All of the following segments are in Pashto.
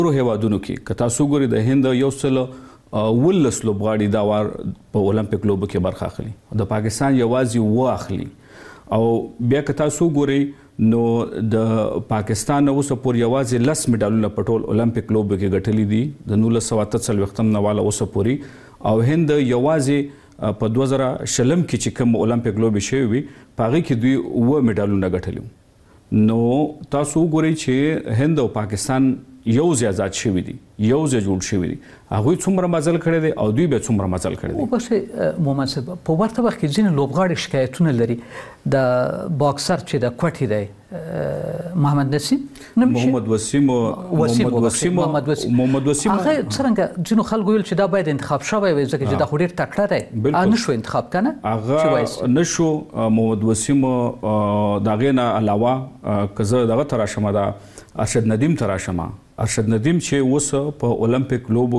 هیوادونو کې که تاسو ګورئ د هند یو سل 19 لوبغاړي دا وار په اولمپیک لوبو کې برخه اخلي د پاکستان یوازې و اخلي او بیا که تاسو ګورئ نو د پاکستان اوس پورې یوازې 10 میډالونه په ټول اولمپیک لوبو کې ګټلي دي د 1948 نه والا اوس پورې او هند یوازې په 2020 کې چې کوم اولمپیک لوبې شوي وي په هغې کې دوی 9 میډالونه ګټلي نو تاسو وګورئ چې هند او پاکستان یو ځای آزاد شوي دي یو ځای جوړ شوي دي هغوی څومره مزل کړی دی او دوی به څومره مزل کړی دی وبښئ محمد صاحب په ورته وخت کې ځینې لوبغاړي شکایتونه لري د باکسر چې د کوټې دی محمد وسیم محمد وسیم هغه څرنګه ځینو خلکو ویل چې دا باید انتخاب شوی وي ځکه چې دا خو ډېر تکړه دی نه شو انتخاب که نه هغه نه شو محمد وسیم د هغې نه علاوه که زه دغه ته راشم دا ارشد ندیم ته راشم ارشد ندیم چې اوس په اولمپیک لوبو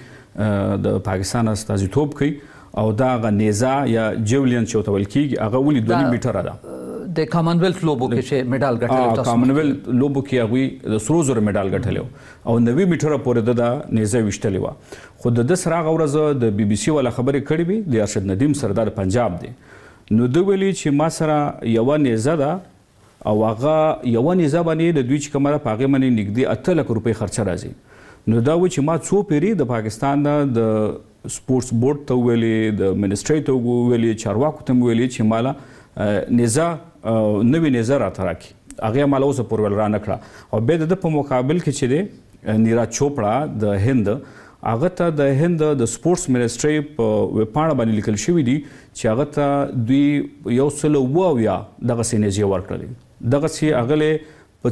کې د پاکستان استازیتوب کوي او دا هغه نیزه یا جیولین چې ورته ویل کېږي هغه ولې 2 میټره ده د کامنویلت لوبو کې چې میډال ګټلی کامنویلت لوبو کې هغوی د سرو زرو میډال ګټلی او 90 میټره پورې د نیزه ویشتلې وه خو د ده سره هغه ورځ د بي بي سي والا خبرې کړې وي د ارشد ندیم سره دا د پنجاب دی نو ده ویلي چې ما سره یوه نیزه ده او هغه یوه نیزه باندې د دوی چې کومه ده په هغې باندې نږدې 8 لک روپۍ خرچه راځي نو دا و چې ما څو پیرې د پاکستان نه د سپورټس بورډ ته وویلې د منسټرۍ ته وویلې چارواکو ته مې ویلې چې ماله نیزه نوې نیزه راته راکړي هغې ماله اوسه پورې ول رانه کړه او بیا د ده په مقابل کې چې دی نیراج چوپړه د هند هغه ته د هند د سپورټس منسټرۍ په ویبپاڼه باندې لیکل شوي دي چې هغه ته دوی 170 دغسې نیزې ورکړلې دغسې هغه په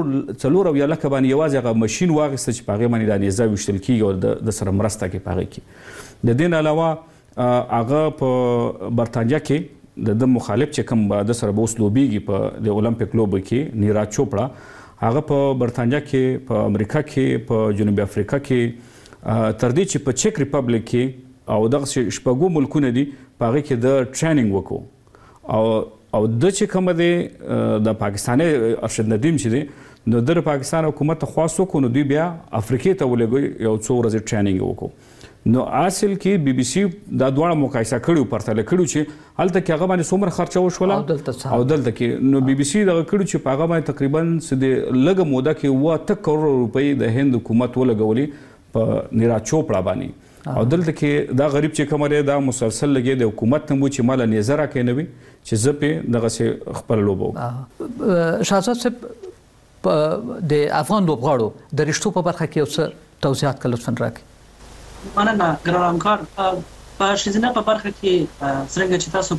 4 لکه باندې یوازې هغه ماشین واخیسته چې په هغې باندې دا نیزه ویشتل کېږي او د سره مرسته کوي په هغې کې د دې نه علاوه هغه په برطانیه کې د مخالف چې کوم د سره به اوس لوبیږي په د اولمپیک لوبو کې نیراج چوپړه هغه په برطانیه کې په امریکا کې په جنوبي افریقا کې تر دې چې په چک ریپبلیک کې او دغسې شپږو ملکونه دي په هغې کې د ټریننګ وکړو او د چې کومه دی د پاکستاني ارشد ندیم چې دی نو د پاکستان حکومت ته خواست وکړو نو دوی بیا افریقې ته ولېږئ یو څو ورځې ټریننګ وکړو نو اصل کې بي بي سي دا دواړه مقایسه کړي پرتله کړي چې هلته کې هغه باندې څومره خرچه وشوله او دلته کې نو بي بي سي دغه کړي چې په هغه باندې تقریبا د لږه موده کې 8 کروړ روپۍ د هند حکومت ولګولي په نیراج چوپړه باندې او دلته کې دا غریب چې کوم دی دا مسلسل لګي د حکومت نه مو چې مال نیزه راکې نه وي چې زه پې دغسې خپل لوبه وکړم شهزاد صاحب د افغان لوبغاړو د رشتو په برخه کې یو څه توضیحات که لطفا راکړئ مننه ګران همکار په ښځینه په برخه کې څرنګه چې تاسو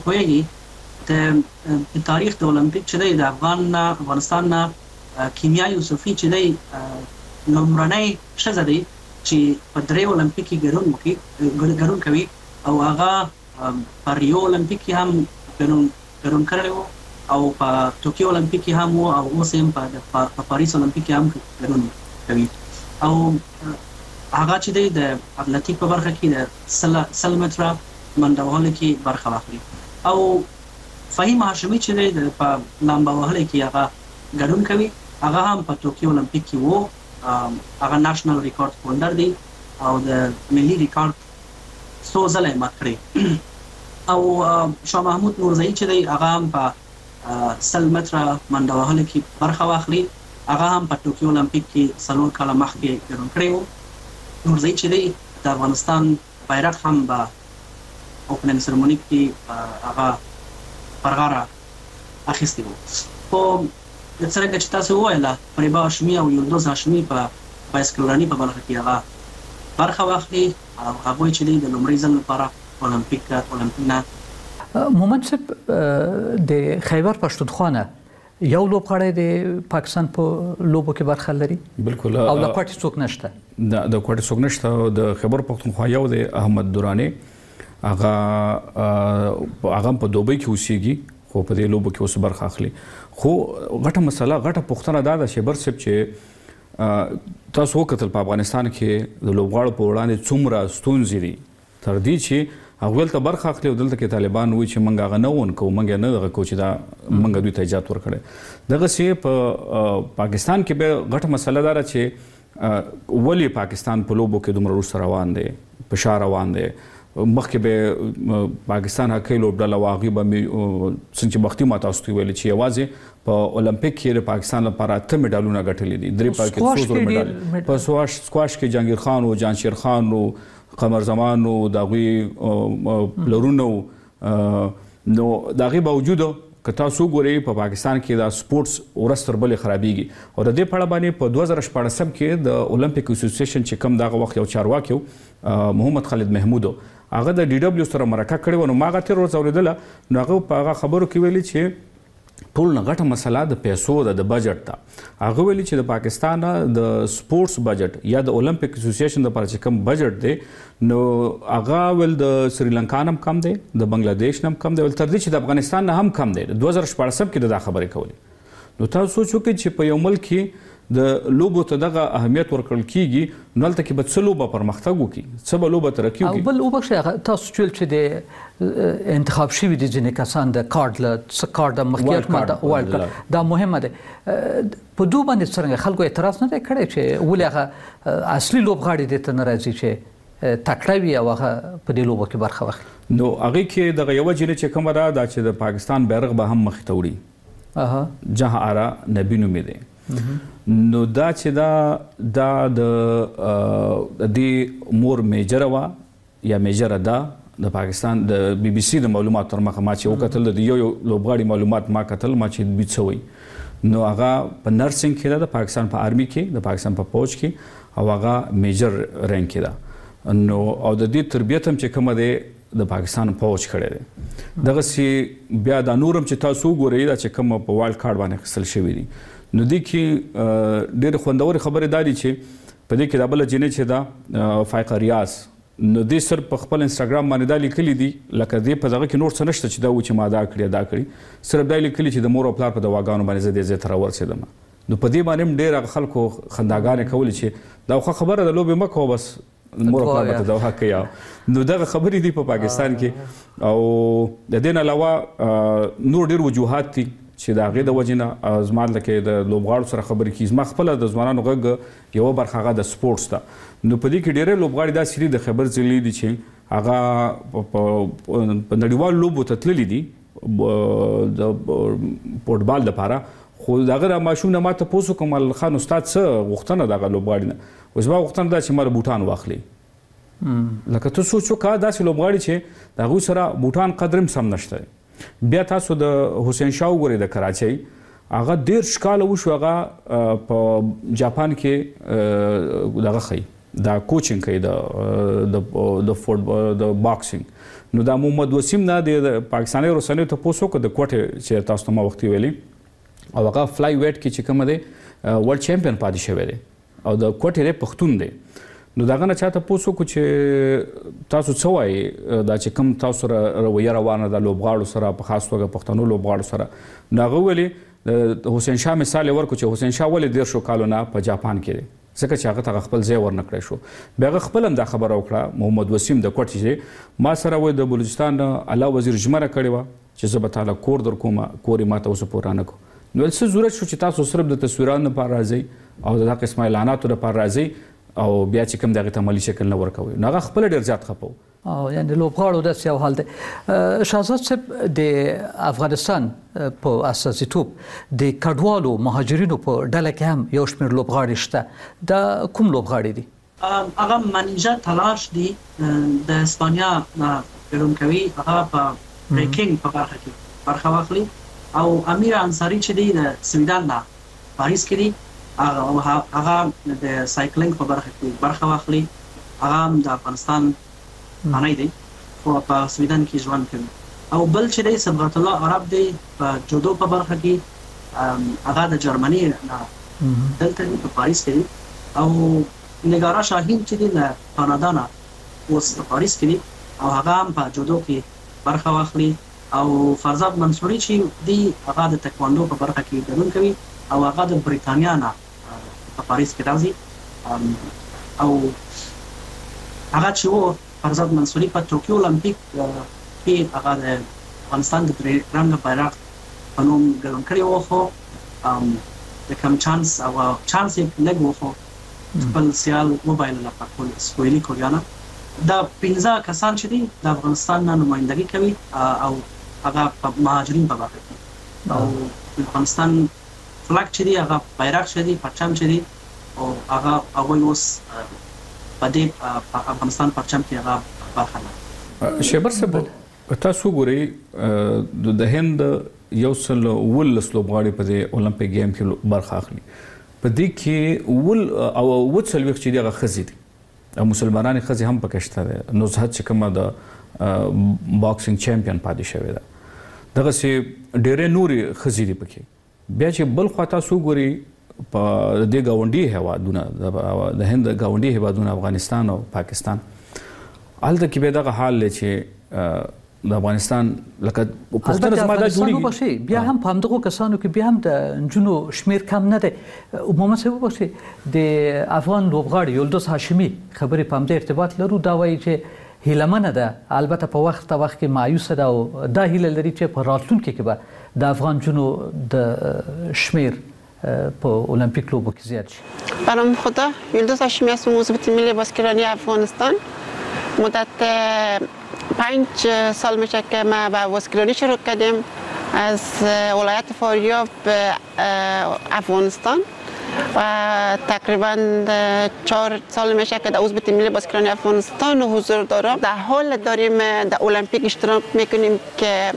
پوهیږئ د تاریخ د اولمپیک چې دی د افغانستان نه کیمیا یوسفي چې دی لومړنۍ ښځه دی چې په 3 اولمپیک کې ګډون کوي او هغه په ریو اولمپیک کې هم ګډون کړی و او په ټوکیو اولمپیک کې هم و او اوس هم په پاریس اولمپیک کې هم ګډون کوي او هغه چې دی د اتلتیک په برخه کې د 100 متره منډه وهلو کې برخه واخلي او فهیم هاشمي چې دی په لامبا وهلو کې هغه ګډون کوي هغه هم په ټوکیو اولمپیک کې و هغه ناشنل ریکارډ هولډر دی او د ملي ریکارډ څو ځله یې مات کړی او شاه محمود نورزئی چې دی هغه هم په 100 متره منډه وهلو کې برخه واخلي هغه هم په ټوکیو اولمپیک کې 4 کاله مخکې ګډون کړی و نورزئی چې دی د افغانستان بیرغ هم په اوپننګ سرمونی کې هغه پر غاړه اخیستی و خو څرنګه چې تاسو وویله فریبا هاشمي او یلدوز هاشمي په بایسکلراني په برخه کې هغه برخه واخلي او هغوی چې دی د لومړي ځل لپاره اولمپیک نه محمد صاحب د خیبر پښتونخوا نه یو لوبغاړی د پاکستان په لوبو کې برخه لري بالکل او د کوټې څوک نشته د کوټې څوک نشته د خیبر پښتونخوا یو د احمد دوراني هغه په دوبۍ کې اوسېږي خو په دې لوبو کې اوس برخه اخلي خو غټه مسله غټه پوښتنه دا ده شیبر صاحب چې تاسو وکتل په افغانستان کې د لوبغاړو په وړاندې څومره ستونزې دي تر دې چې هغوی دلته برخه اخلي او دلته کې طالبان وایي چې موږ هغه نه ونکوو موږ نه دغه کوو چې دا موږ دوی ته اجازه ورکړی دغسې په پاکستان کې بیا غټه مسله دا ده چې ولی پاکستان په لوبو کې دومره وروسته روان دی فشار روان دی مخکې به پاکستان هکې لوبډله وه هغې به مې څنګه چې مخکې ما تاسو ته ویلې چې یوازې په اولمپیک کې د پاکستان لپاره 8 میډالونه ګټلي دي 3 پکې څو زره میډال په سکواش کې جهانگیر خان او جانشیر خان او قمر زمان او د هغوی پلرونه نو د هغې باوجود که تاسو ګورئ په پاکستان کې دا سپورټس ورځ تر بلې خرابېږي او د دې په اړه باندې په 2014 کې د اولمپیک اسوسییشن چې کوم دغه وخت یو چارواکي محمد خالد محمود هغه د ډي ډبلیو سره مرکه کړې وه نو ما هغه تېره ورځ اورېدله نو هغه په هغه خبرو کې ویلي چې ټول نه غټه مسله د پیسو ده د بجټ ده هغه ویلي چې د پاکستان د سپورټس بجټ یا د اولمپیک اسوسییشن لپاره چې کوم بجټ دی نو هغه ول د سریلانکا نه هم کم دی د بنگلاديش نه هم کم دی ول تر دې چې د افغانستان نه هم کم دی 2014 کې دا خبرې کولې نو تاسو سوچ وکړئ چې په یو ملک کې د لوبو ته دغه اهمیت ورکړل کیږي نو هلته کې به څه لوبه پرمختګ وکړي څه به لوبه ترقي وکړي او بل وبخښئ تاسو چې ویل چې د انتخاب شوي دي ځینې کسان د کارډ له څه کارډ د مخکې وایلډ کارډ دا مهمه ده په دوی باندې څرنګه خلکو اعتراض نه دی کړی چې ولې هغه اصلي لوبغاړي دې ته نه راځي چې تکړه وي او هغه په دې لوبو کې برخه واخلي نو هغې کې دغه یوه جینۍ چې کومه ده دا چې د پاکستان بیرغ به هم مخې ته وړي جهان آرا نبي نومې دی نو دا چې دا د دې مور میجره وه یا میجره ده د پاکستان د بي بي سي د معلوماتو تر مخه ما چې وکتل د یو لوبغاړي معلومات ما کتل ما چې دوی څه وایي نو هغه په نرسنګ کې ده د پاکستان په آرمي کې د پاکستان په فوج کې او هغه میجر رینک کې ده نو او د دې تربیت هم چې کومه دی د پاکستان فوج کړی دی دغسې بیا دا نور هم چې تاسو وګورئ دا چې کومه په وایلډ کارډ باندې اخیستل شوي دي نو دې کې ډېرې خوندورې خبرې دا دي چې په دې کې دا بله جینۍ چې ده فایقه ریاض نو دې صرف په خپل انسټاګرام باندې دا لیکلي دي لکه دې په دغه کې نور څه نشته چې دا و چې ما دا کړي صرف دا لیکلي چې د مور او پلار په دواګانو باندې زه دې ځای ته راورسېدم نو په دې باندې هم ډېر خلکو خنداګانې کولې چې دا خو خبره د لوبې مه کوه بس مور او پلار به ته دوا کوي نو دغه خبرې دي په پاکستان کې او د دې نه علاوه نور ډېر وجوهات دي چې د هغې د وجې نه زما لکه د لوبغاړو سره خبرې کېږي زما خپله د ځوانانو غږ یوه برخه هغه د سپورټس ده نو په دې کې ډېری لوبغاړي داسې دي د خیبر ضلعې دي چې هغه په نړیوالو لوبو ته تللي دي د فوټبال دپاره خو د هغه د ماشوم نه ما تپوس وکړم خان استاد څه غوښتنه د هغه لوبغاړي نه اوس زما غوښتنه ده چې ما له بوټان واخلي لکه ته سوچ وکړه داسې لوبغاړي چې د هغوی سره بوټان قدر هم سم نشته بیا تاسو د حسین شاه وګورئ د کراچۍ هغه 13 کاله وشو هغه په جاپان کې دغه ښیي دا کوچینګ کوي د باکسینګ نو دا محمد وسیم نه د پاکستاني رسنیو تپوس وکړه د کوټې چې تاسو ته ما وختي ویلي او هغه فلای ویټ کې چې کومه دی ورلډ چیمپیون پاتې شوی دی او د کوټې دی پښتون دی نو دغه نه چا تپوس وکړو چې تاسو څه وایي دا چې کوم تاسو سره رویه روانه ده لوبغاړو سره په خاص توګه پښتنو لوبغاړو سره نو هغه ویلې د حسین شاه مثال یې ورکړو چې حسین شاه ولې 13 کالو نه په جاپان کې دی ځکه چې هغه ته خپل ځای ورنه کړی شو بیا هغه خپل هم دا خبره وکړه محمد وسیم د کوټې چې ما سره وایي د بلوچستان اعلی وزیر ژمنه کړې وه چې زه به تاله کور در کوم کور یې ما ته اوسه پورې رانه کړو نو څه ضرورت شو چې تاسو صرف د تصویرانو لپاره راځئ او د دغه قسمه اعلاناتو لپاره راځئ او بیا چې کوم دغه ته عملي شکل نه ورکوي نو هغه خپل ډېر زیات خفه و او یعنې لوبغاړو داسې یو حال دی شهزاد صاحب د افغانستان په اساسیتوب د کډوالو مهاجرینو په ډله کې هم یو شمېر لوبغاړي شته دا کوم لوبغاړي دي هغه منیجا تلاش دي د اسپانیا ګډون کوي هغه په بریکینګ په برخه کې برخه واخلي او امیر انصاری چې دی د سویډن نه پاریس کې دی هغه د سایکلینګ په برخه کې برخه واخلي هغه د افغانستان معنی دی خو په سویډن کې ژوند کوي او بل چې دی صبغت الله عرب دی په جودو په برخه کې هغه د جرمني نه دلته دی په پاریس کې او نگارا شاهین چې دی له کانادا نه اوس په پاریس کې دی او هغه هم په جودو کې برخه واخلي او فرزاد منصوري چې دی هغه د تکواندو په برخه کې ګډون کوي او هغه د بریتانیا نه په پاریس کې راځي او هغه چې و فرزاد منصوري په ټوکیو اولمپیک کې هغه د افغانستان د رنګ بیرغ په نوم ګډون کړی و خو د کم چانس او چانس یې لږ و خو خپل سیال موبایل لپاره سویلي کوریا نه دا 15 کسان چې دي د افغانستان نه نمائندګي کوي او هغه مهاجرین په برخه کې او افغانستان فلاګ چې دی هغه بیرغ چې دی پرچم چې دی او هغه اوس په دې افغانستان پرچم کې هغه برخه ده. شیبر صاحب تاسو ګورئ د هند یو سل ولس لوبغاړي په دې اولمپیک گیم کې برخه اخلي په دې کې ول او وڅلويخ چې دغه خزي دي او مسلمانان خزي هم پکې شته ده نزهت چې کومه د باکسینګ چمپیون پاتې شوی ده دغه سي ډېرې نوري خزي دي پکې بیا چې بل خوا تاسو ګورئ په دې گاونډي هیوادونه د هند گاونډي هیوادونه افغانستان او پاکستان الته کې به دغه حال لې چې د افغانستان لکه پښتون زما دا جوړي بیا هم په همدغه کسانو کې بیا هم د جنو شمیر کم نه دی عموما څه وبخښي د افغان لوبغاړي یولدوس هاشمي خبرې په همدې ارتباط لرو دا وایي چې هیلمنه ده البته په وخت کې مایوسه ده او دا هیله لري چې په راتلونکي کې به د افغان جنو د شمیر په المپیک لوبو کې زیاد شي. برام خدا یولدوس هاشمی هستم عضو ملی باسکتبال افغانستان مدت 5 سال میشه که ما با باسکتبال شروع کردیم از ولایت فاریاب به افغانستان و تقریبا 4 سال میشه که در عضو ملی باسکتبال افغانستان حضور دارم. در حال داریم در المپیک اشتراک میکنیم که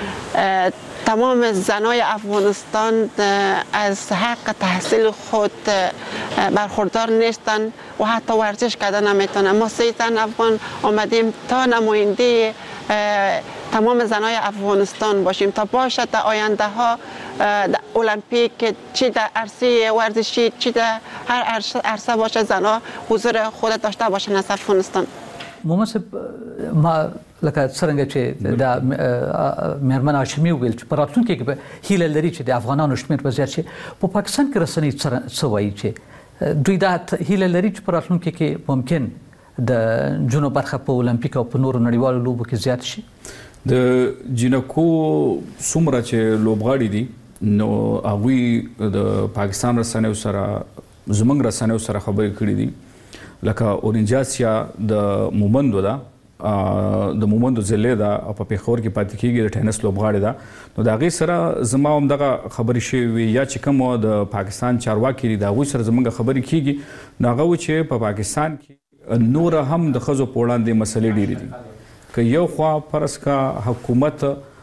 تمام زنای افغانستان از حق تحصیل خود برخوردار نیستند و حتی ورزش کردن نمیتونن. ما 3 زن افغان آمدیم تا نماینده تمام زنای افغانستان باشیم تا باشد در آینده ها در المپیک چی در عرصه ورزشی چی در هر عرصه باشه زنها حضور خود داشته باشن از افغانستان. ممثل ما لکه څنګه چې د میرمن هاشمي ویل چې په راتلونکي کې به هیله لري چې د افغانانو شمېر به زیات شي په پاکستان کې رسنۍ څه وایي چې دوی دا هیله لري چې په راتلونکي کې ممکن د جنوب برخه په اولمپیک او په نورو نړیوالو لوبو کې زیات شي. د جنکو څومره چې لوبغاړي دي نو هغوی د پاکستان رسنیو سره زموږ رسنیو سره خبرې کړې دي لکه اورنجاسیا د مومندو ده د مومندو ضلع ده او په پېښور کې پاتې کېږي د ټینس لوبغاړې ده نو د هغې سره زما همدغه خبرې شوې یا چې کوم د پاکستان چارواکي دي د هغوی سره زموږ خبرې کېږي نو هغه و چې په پاکستان کې نوره هم د ښځو په وړاندې مسلې ډېرې دي که یو خوا فرض کا حکومت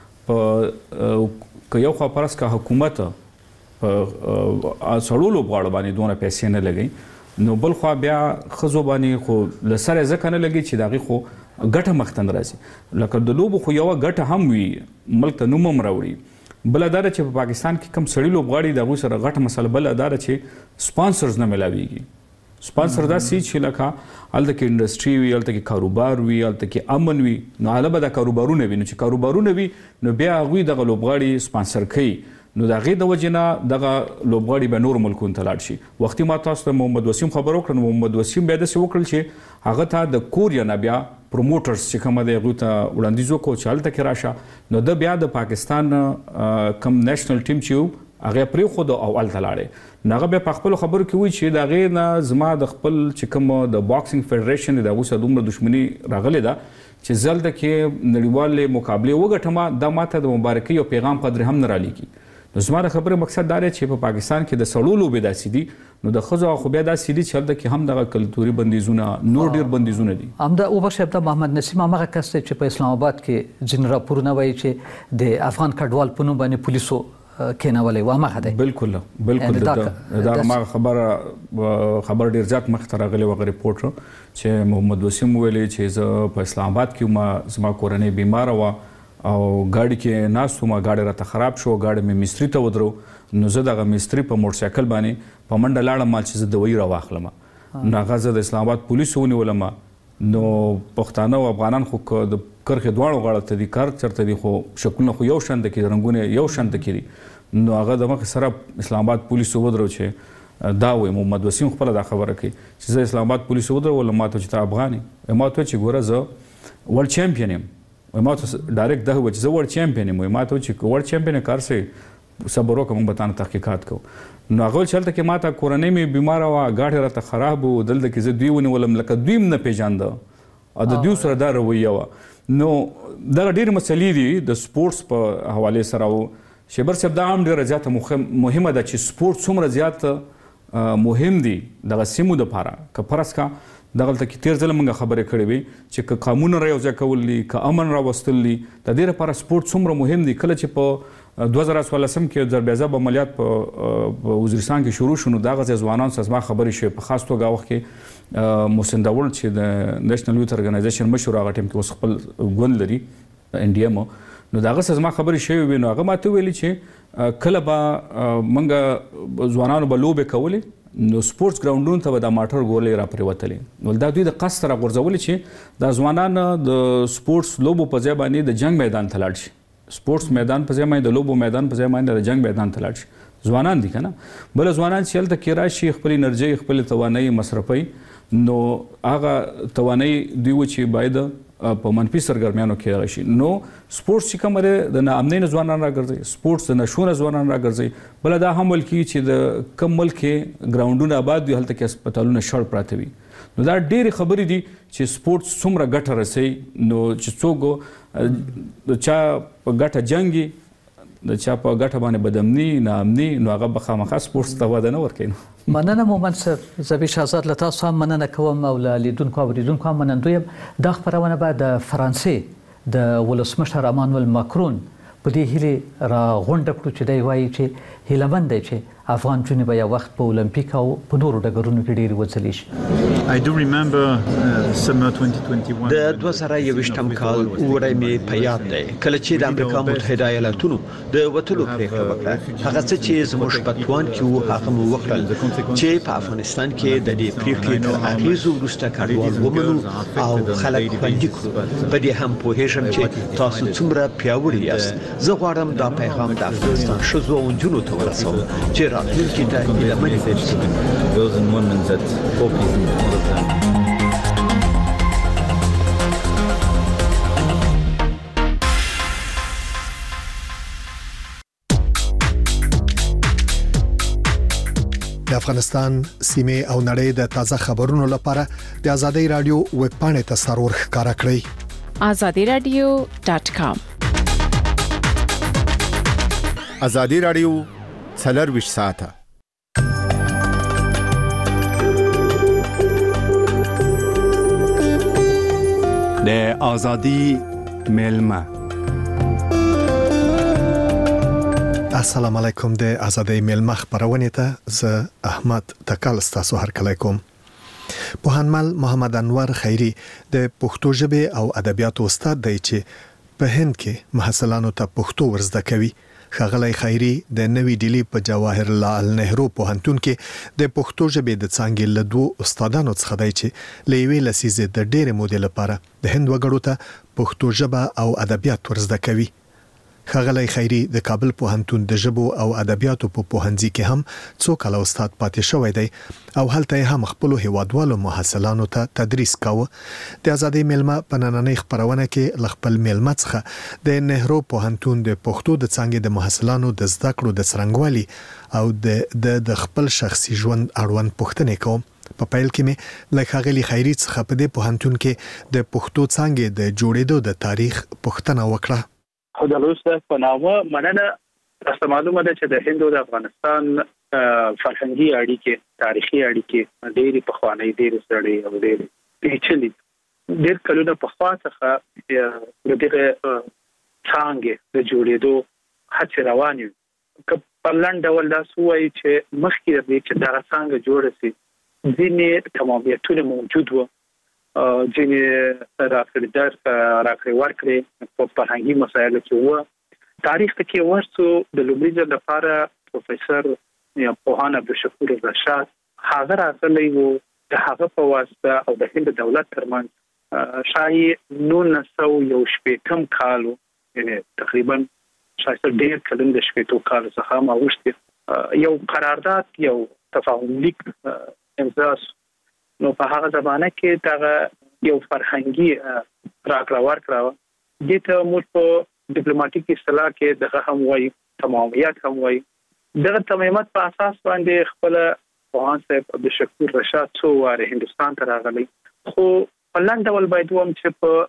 په سړو لوبغاړو باندې دونه پیسې نه لګوي نو بل خوا بیا ښځو باندې خو له سره ځکه نه لګي چې د هغې خو ګټه مخته نه راځي لکه د لوبو خو یوه ګټه هم وي ملک ته نوم هم راوړي بله دا ده چې په پاکستان کې کوم سړي لوبغاړي د هغوی سره غټه مسله بله دا ده چې سپانسرز نه میلاویږي سپانسر داسې چې لکه هلته کې انډسټري وي هلته کې کاروبار وي هلته کې امن وي نو هله به دا کاروبارونه وي نو چې کاروبارونه وي نو بیا هغوی دغه لوبغاړي سپانسر کوي نو د هغې د وجې نه دغه لوبغاړي به نورو ملکونو ته لاړ شي وختي ما تاسو ته محمد وسیم خبر وکړه نو محمد وسیم بیا داسې وکړل چې هغه ته د کوریا نه بیا پروموټرز چې کومه دی هغوی ته وړاندیز وکړو چې هلته کې راشه نو د بیا د پاکستان کم نیشنل ټیم چې و هغه پرېښود او هلته لاړې نو هغه بیا په خپلو خبرو کې وایي چې د هغې نه زما د خپل چې کوم د باکسینګ فیډریشن دی د هغوی سره دومره دښمني راغلې ده چې زه هلته کې نړیوالې مقابلې وګټم دا ماته د مبارکۍ او پیغام قدر هم نه رالیږي نو زما د خبرې مقصد دا دی چې په پاکستان کې د سړو لوبې داسې دي نو د ښځو خو بیا داسې دي چې هلته کې هم دغه کلتوري بندیزونه نور ډېر بندیزونه دي همدا وبخښئ دا محمد نسیم همغه کس دی چې په اسلام آباد کې ځینې راپورونه وایي چې د افغان کډوال په نوم باندې پولیسو کېنولی و همغه دی بالکل دا هماغه خبر ډېر زیات مخته راغلی و هغه ریپورټ چې محمد وسیم ویلي چې زه په اسلام آباد کې زما کورنۍ بیماره وه او گاڑی کې ناست وم گاڑی راته خراب شو گاڑی مې مستري ته ودرو نو زه دغه مستري په موټر سایکل باندې په منډه لاړم مال چې زه دوایي راواخلم نو هغه زه د اسلام آباد پولیسو ونیولم نو پښتانه او افغانان خو د کرښې دواړو غاړو ته دي کار چېرته دي خو شکلونه خو یو شان د کې رنګونه یو شان د کې دي نو هغه د مخې سره اسلام آباد پولیسو ودرو چې دا وایي محمد وسیم خپله دا خبره کوي چې زه اسلام آباد پولیسو ودرولم ما ته چې ته افغان یې ما ته چې ګوره زه ورلډ چیمپین یم ما ته ډایرکټ دا و چې زه ورلډ چیمپین یم ما ته چې ورلډ چیمپین کار سي صبر وکړه موږ به تاسو تحقیقات کوو. نو هغه چلته کې ماته کورنۍ مې بیمار وه، ګاډی راته خراب و، دلته کې زه دوی ونیولم لکه دوی هم نه پیژانده او د دوی سره دا رویه وه. نو دغه ډېرې مسلې دي د سپورټس په حوالې سره. او شیبر صاحب دا هم ډېره زیاته مهمه ده چې سپورټ څومره زیات مهم دي دغه سیمو دپاره. که فرض کا دغلته کې تیر ځله موږ خبرې کړې وې چې که قانون را یوځای کول دي، که امن راوستل دي، د دې لپاره سپورټ څومره مهم دي. کله چې په 2014 کې ضربیازب عملیات په وزیرستان کې شروع شو، نو دغه ځوانان سره زما خبرې شوې. په خاص توګه وخت کې محسن داوړ چې د نېشنل یوث ارګنایزیشن مشر هغه ټیم کې اوس خپل ګوند لري NDM، نو دغه سره زما خبرې شوې وې. نو هغه ماته ویلي چې کله به موږ ځوانانو به لوبې کولې، نو سپورټس ګراوندونو ته به دا ماټر ګولې را پرېوتلې. نو دا دوی د قصد سره غورځولې چې دا ځوانان د سپورټس لوبو په ځای باندې د جنګ میدان ته لاړ شي، سپورټس میدان په ځای باندې د لوبو میدان په ځای باندې د جنګ میدان ته لاړ شي. ځوانان دي که نه، بل ځوانان چې هلته کې راشي خپل انرژي خپل توانایي مصرفوي، نو هغه توانایي دوی و چې باید په منفي سرګرمیانو کې راشي. نو سپورټس چې کوم دی د ناامنۍ نه ځوانان راګرځي، سپورټس د نشو نه ځوانان راګرځي. بله دا هم ویل کېږي چې د کوم ملک کې ګراونډونه آباد وي هلته کې هسپتالونه شړ پراته وي. نو دا ډېرې خبرې دي چې سپورټس څومره ګټه رسوي. نو چې څوک د چا په ګټه جنګي، د چا په ګټه باندې بدامني ناامني، نو هغه به خامخا سپورټس ته وده نه ورکوي. مننه مومند صاحب. زه شهزاد له تاسو هم مننه کوم او له لیدونکو او اورېدونکو هم منندوی یم. دا خپرونه به د فرانسې د ولسمشر امانویل ماکرون په دې هیلې راغونډه کړو چې دی وایي چې هیلهمند دی چې افغان نجونې به یو وخت په اولمپیک او په نورو ډګرونو کې ډېرې وځلې شي. د 2021 کال اوړی مې په یاد دی کله چې د امریکا متحده ایالاتونو د وټلو پریکړه وکړه. هغه څه چې زموږ په توان کې وو هغه مو وکړل چې په افغانستان کې د دې پریکړې تر اغېزو وروسته کډوال ومنو او خلک خوندي کړو. په دې هم پوهیږم چې تاسو څومره پیاوړي یاست. زه غواړم دا پیغام د افغانستان ښځو او نجونو ته ورسوم چې راتلونکي ته هیله مند د افغانستان سیمه او نړۍ د تازه خبرونو لپاره د آزادۍ رادیو ویب پاڼې ته سرور ښکارا کړئ. azadiradio.com. آزادۍ رادیو 24 ساعته. د آزادۍ ملما. السلام علیکم. د آزادۍ ملما خبرونه ته زه احمد تکال ستاسو هرکلی کوم. پوهنمل محمد انور خیری د پښتو ژبه او ادبیاتو استاد دی چې په هند کې محصلانو ته پښتو ورزده کوي. ښاغلی خیری د نوې ډیلی په جواهر لال نهرو پوهنتون کې د پښتو ژبې د څانګې له دوه استادانو څخه دی چې له یوې لسیزې د ډېرې مودې لپاره د هند وګړو ته پښتو ژبه او ادبیات ورزده کوي. ښاغلی خیری د کابل پوهنتون د ژبو او ادبیاتو په پوهنځي کې هم څو کاله استاد پاتې شوی دی او هلته هم خپل هیوادوالو محصلانو ته تدریس کاوه. د آزادۍ ملما په نننۍ خبرونه کې خپل ملما څخه د نهرو پوهنتون د پښتو د څانګې د محصلانو د زده کړو د څرنګوالي او د خپل شخصي ژوند اړوند پوښتنې کوم. په پیل کې مې له ښاغلي خیری څخه په دې پوهنتون کې د پښتو څانګې د جوړېدو د تاریخ پوښتنه وکړه. خدا روسته په نامه مننه. تاسو معلومه ده چې د هند او د افغانستان فرهنګي اړیکې، تاریخي اړیکې ډېرې پخوانۍ، ډېرې سړې او ډېرې پیچلې. ډېر کلونه پخوا څخه د دغه څانګې د جوړېدو هڅې روانې وي. که په لنډ ډول داسې ووایي چې مخکې د دې چې دغه څانګه جوړه شي ځینې تمامیتونه موجود وو، ځینې راکړې ورکړې په فرهنګي مسایلو کې وو. تاریخ ته کې ورسو د لومړي ځل لپاره پروفیسور یا پوهان عبدالشکور رشاد هغه راغلی وو. د هغه په واسطه او د هند دولت ترمنځ شاید 1918 کال، یعنی تقریبا شاید ډېر کلن د 18 کال څخه ما وشته یو قرارداد، یو تفاهم لیک امضا. نو په هغه زمانه کې دا یو فرهنګي راکړه ورکړه. دې ته موږ په ډیپلوماټیک اصطلاح کې دغه هم وایي تمامیت هم وایي. دغه تمامیت په اساس باندې خپل پوهان صاحب عبدالشکور رشاد څو واره هندستان ته راغلی، خو په لنډ ډول باید ووایم چې په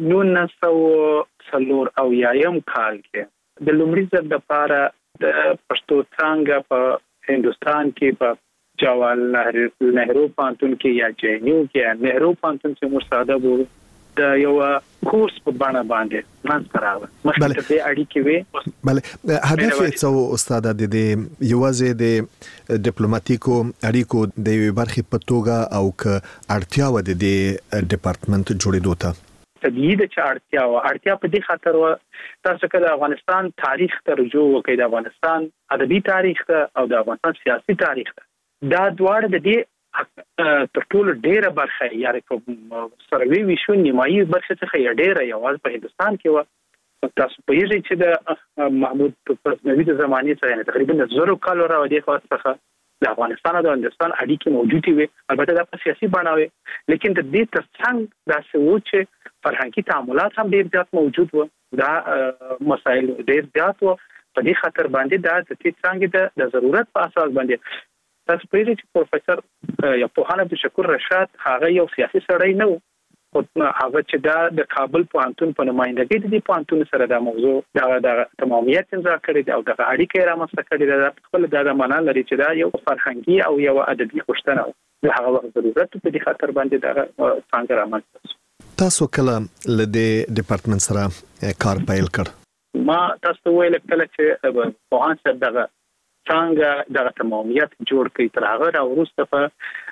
1940 کال کې د لومړي ځل لپاره د پښتو څانګه په هندستان کې په جواهرلال نهرو پوهنتون کې یا جینیو کې نهرو پوهنتون کې مرساده وو د یو کورس په بڼه باندې منځ راغله. مخکې ته اړیکې وي. بله هدف څه استاد د دې یوازې د ډیپلوماټیکو اړیکو د یوې برخې په توګه او ک اړتیا و د دې ډپارټمنټ جوړېدو ته طبیعي د اړتیا په دې خاطر و تاسو کله افغانستان تاریخ ته رجوع وکړئ، د افغانستان ادبي تاریخ ته او د افغانستان سیاسي تاریخ ته، دا دواړه د دې تر ټولو ډیره برخه یاري کوم سروي وشو نیمایي برخه څخه ډیره یوازې په هندستان کې و. تاسو په یوه چې د محمود غزنوي د زمانې څخه تقریبا 100 کال راوړي خو څخه د افغانستان او د هندستان اړیکې موجودې وي، البته دا په سیاسي بڼه وي، لیکن د دې ترڅنګ دا څه و چې فرهنګي تعاملات هم ډېر زیات موجود وو. دا مسایل ډېر زیات وو، په دې خاطر باندې دا د دې څنګه د ضرورت په اساس باندې تاسو په دې چې پروفیسور یا پوهان عبدالشکور رشاد هغه یو سیاسي سړی نه و، هغه چې دا د کابل پوهنتون په نمائندګۍ د دې پوهنتون سره دا موضوع د تمامیت امضا کړی دی او د اړیکې رامنځته کړی دی. خپل دا معنا لري چې دا یو فرهنګي او یو ادبي غوښتنه و، د هغه وخت ضرورت په دې خاطر باندې دا څنګه رامنځته. تاسو کله له دې ډپارټمنټ سره کار پیل کړ؟ ما تاسو ویل کله چې پوهان صاحب دغه څنګه د تمامیت جوړ کړي تر هغه راوروسته په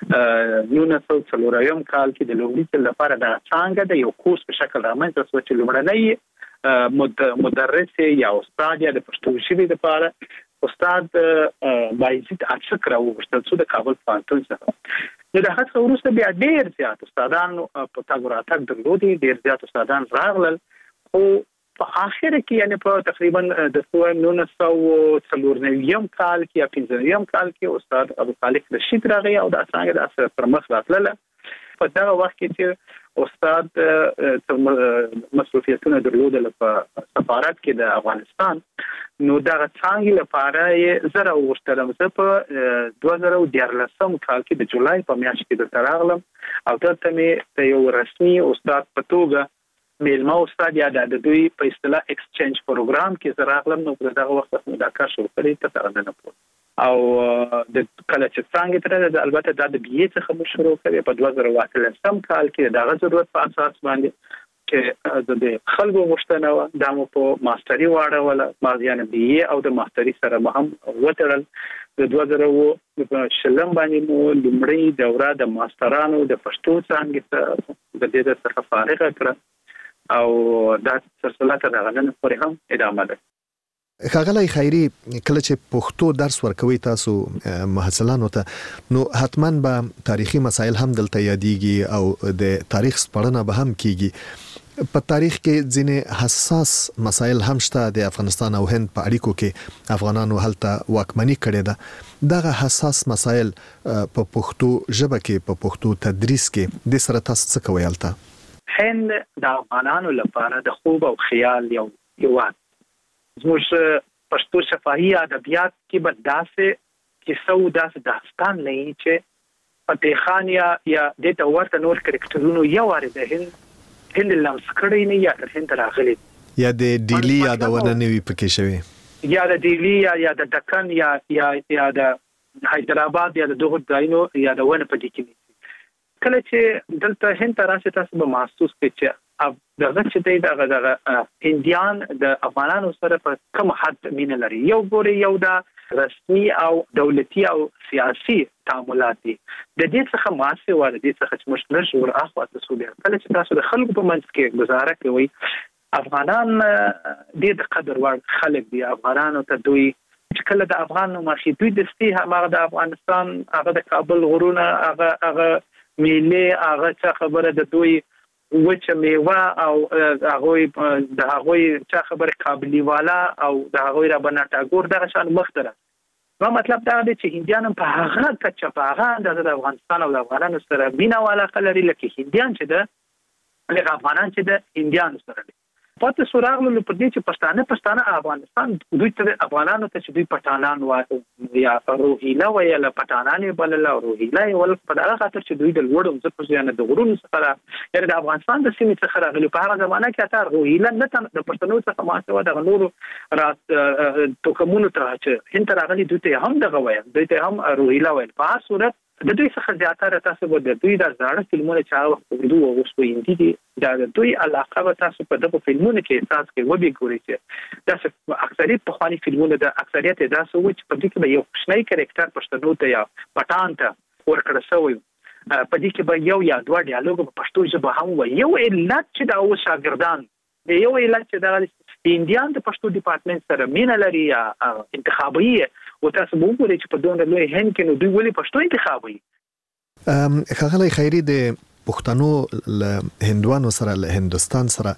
1940 کال کې د لومړي ځل لپاره د څنګه د یو کورس په شکل رامنځته شو چې لومړنی مدرس یا استاد یا د پښتو ژبې لپاره استاد بایزید اڅک راوغوښتل شو د کابل پوهنتون څخه. نو د هغه وروسته بیا ډېر زیات استادان په تګ راتګ درلودي، ډېر زیات استادان راغلل، خو په اخر کې یعنی په تقریبا د 1940 کال کې یا 50 کال کې استاد ابو خالق رشید راغی او د څنګه د اثر پر مخ راتلل. په دا وخت کې چې استاد مسؤلیتونه درلودل په سفارت کې د افغانستان، نو دا څنګه لپاره زره وشتلم زه په 2013 کال کې د جولای په میاشت کې د تراغلم او دلته مې یو رسمي استاد په توګه میلمه استاد یا د دوی په اصطلاح ایکسچینج پروګرام کې زراغلم. نو په دغه وخت کې دا کار شروع کړی ته څنګه نه پوه او د کله چې څنګه تر البته د بي اي څخه شروع کړی په 2013 کال کې د ضرورت په اساس باندې چې د خلکو غوښتنه د مو په ماستري واړول مازیان بي اي او د ماستري سره هم وترل. د 2000 باندې مو لومړی دوره د ماسترانو د پښتو څنګه د دې څخه فارغ کړه او دا سلسله تر هغه نه پورې هم ادامه ده. ښاغلی خیري، کله چې پښتو درس ورکوي تاسو محصلانو ته نو حتما به تاریخي مسایل هم دلته یادېږي او د تاریخ سپړنه به هم کیږي. په تاریخ کې ځینې حساس مسایل هم شته. د افغانستان او هند په اړیکو کې افغانانو هلته واکمني کړې ده. دغه حساس مسایل په پښتو ژبه کې په پښتو تدریس کې د سره تاسو څه کوي هلته؟ هند د افغانانو لپاره د خوب او خیال یو هیواد. زموږ پښتو شفاهي ادبیات کې به داسې کیسو داسې داستان لري چې فتح خان یا د ورته نور کرکټرونو یو واره د هند لمس کړی نه یا تر هند راغلی یا د ډیلی یادونه نه وي پکې شوی یا د ډیلی یا د دکن یا د حیدرآباد یا د دغه ځایونو یا د ونه په دې کې کله چې دلته هند راشي تاسو به محسوس کړئ چې دغه چې دغه هندیان د افغانانو سره په کوم حد مینه لري. یو ګوري یو د رسمي او دولتي او سیاسي تعاملات دي. د دې څخه ماسه و د دې څخه چې مشترک ور اخوا تاسو به کله چې تاسو د خلکو په منځ کې گزاره کوي افغانان د قدر وړ خلک دي. افغانانو ته دوی چې کله د افغانانو مخې دوی د استي هغه د افغانستان هغه د کابل غرونه هغه میله هغه څه خبره د دوی وچه میوه او هغه د هغه څه خبره قابلی والا او د هغه را بناټا ګور دغه شان مختره. نو مطلب دا دی چې هندیان په هغه کچه په هغه د افغانستان او د افغانانو سره بینه والا لري لکه هندیان چې د افغانان چې د هندیان سره دي. پاتې سوراغ له پدې چې پښتانه افغانستان دوی ته افغانانو ته چې دوی پټانان وایي یا روهیلا وایي له پټانانې بل له روهیلا ول په دغه خاطر چې دوی د لوړو ځکه چې د غرونو څخه یعنی د افغانستان د سیمې څخه راغلي په هغه زمانہ کې اته روهیلا نه د پښتنو څخه ماسوه د نورو رات توکمونو ته چې هند راغلي دوی ته هم دغه وایي دوی ته هم روهیلا وایي په هر صورت د دوی څخه زیاتره تاسو د دوی د زړه فلمونه چې هغه دوی اوسو هندي دي دا د دوی علاقه به تاسو په دغه فلمونو کې احساس کوي و به ګوري چې دا اکثریت په خواني فلمونه د اکثریت دا سو چې په دې کې به یو شنای کریکټر پښتنو ته یا پټان ته ورکړل شوی په دې کې به یو یا دوه ډیالوګ په پښتو ژبه هم وي یو علت چې دا او شاګردان د یو علت چې د انډیان د پښتو ډپارټمنټ سره مینه لري یا انتخابي او تاسو وګورئ چې په دونه لوی هند کې نو دوی ولې پښتو انتخابي ښاغلی خیری د پښتنو له هندوانو سره له هندستان سره